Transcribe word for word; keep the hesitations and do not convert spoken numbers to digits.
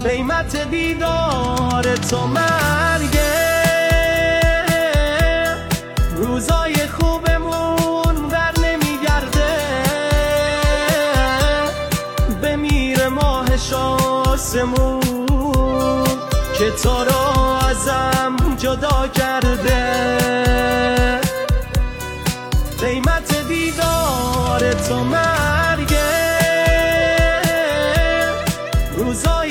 قیمت دیدار تو مرگه. روزای خوبمون بر نمیگرده، بمیره ماهش آسمون که تو را ازم جدا کرده. قیمت دیدار تو مرگه. روزای